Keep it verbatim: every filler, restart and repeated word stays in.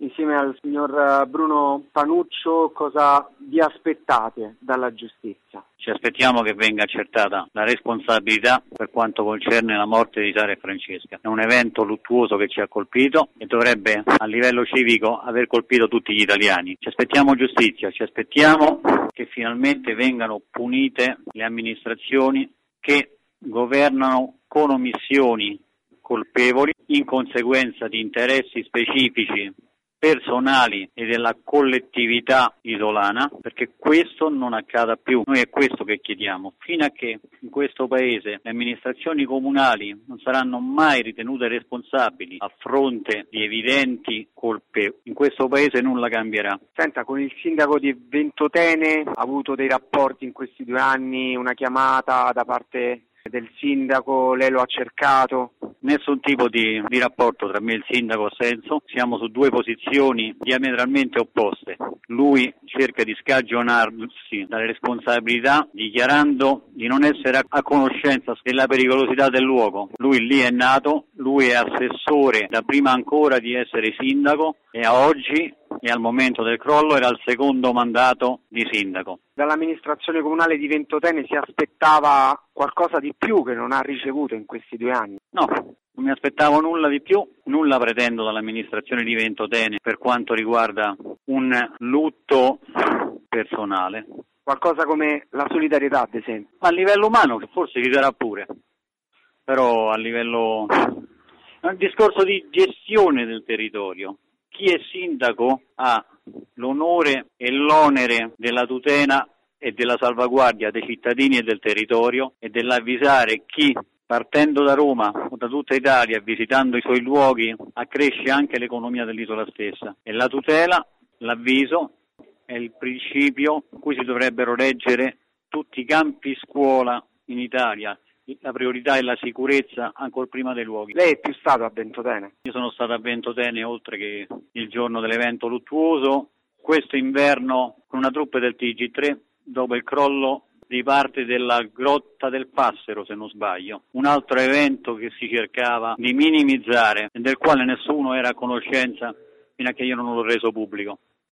insieme al signor Bruno Panuccio, cosa vi aspettate dalla giustizia? Ci aspettiamo che venga accertata la responsabilità per quanto concerne la morte di Sara e Francesca. È un evento luttuoso che ci ha colpito e dovrebbe a livello civico aver colpito tutti gli italiani. Ci aspettiamo giustizia, ci aspettiamo che finalmente vengano punite le amministrazioni che governano con omissioni colpevoli in conseguenza di interessi specifici personali e della collettività isolana, perché questo non accada più. Noi è questo che chiediamo. Fino a che in questo Paese le amministrazioni comunali non saranno mai ritenute responsabili a fronte di evidenti colpe, in questo Paese nulla cambierà. Senta, con il sindaco di Ventotene ha avuto dei rapporti in questi due anni, una chiamata da parte del sindaco, lei lo ha cercato? Nessun tipo di, di rapporto tra me e il sindaco ha senso, siamo su due posizioni diametralmente opposte. Lui cerca di scagionarsi dalle responsabilità dichiarando di non essere a conoscenza della pericolosità del luogo. Lui lì è nato, lui è assessore da prima ancora di essere sindaco e a oggi e al momento del crollo era il secondo mandato di sindaco. Dall'amministrazione comunale di Ventotene si aspettava qualcosa di più che non ha ricevuto in questi due anni? No, non mi aspettavo nulla di più, nulla pretendo dall'amministrazione di Ventotene per quanto riguarda un lutto personale. Qualcosa come la solidarietà, ad esempio? A livello umano, che forse ci sarà pure, però a livello... è un discorso di gestione del territorio. Chi è sindaco ha l'onore e l'onere della tutela e della salvaguardia dei cittadini e del territorio e dell'avvisare chi, partendo da Roma o da tutta Italia, visitando i suoi luoghi, accresce anche l'economia dell'isola stessa. E la tutela, l'avviso, è il principio in cui si dovrebbero reggere tutti i campi scuola in Italia. La priorità è la sicurezza ancor prima dei luoghi. Lei è più stato a Ventotene? Io sono stato a Ventotene oltre che il giorno dell'evento luttuoso. Questo inverno con una troupe del T G tre dopo il crollo di parte della Grotta del Passero, se non sbaglio. Un altro evento che si cercava di minimizzare e del quale nessuno era a conoscenza fino a che io non l'ho reso pubblico.